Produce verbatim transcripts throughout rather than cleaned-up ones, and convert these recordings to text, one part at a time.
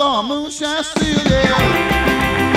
for moonshine still, yeah.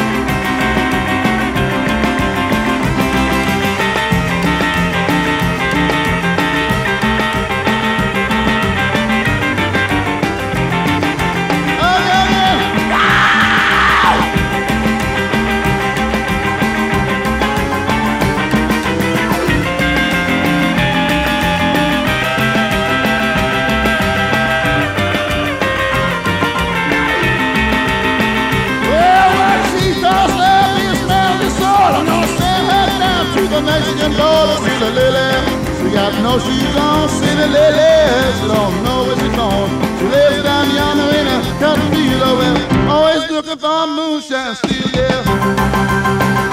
Mexican border, see the lily. She got no shoes on, see the lily. She don't know where she's going. She lives down yonder in a cotton field over. Always looking for moonshine still, yeah.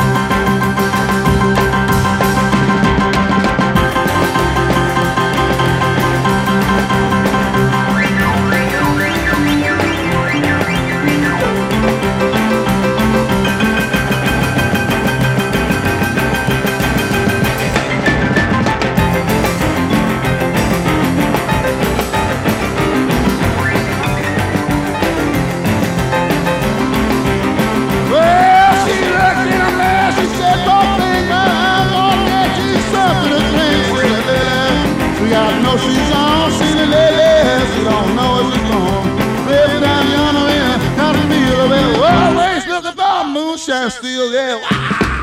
No shoes on, see the lady. She don't know where she's going. Live down yonder in a cotton field. Always looking for moonshine still, yeah.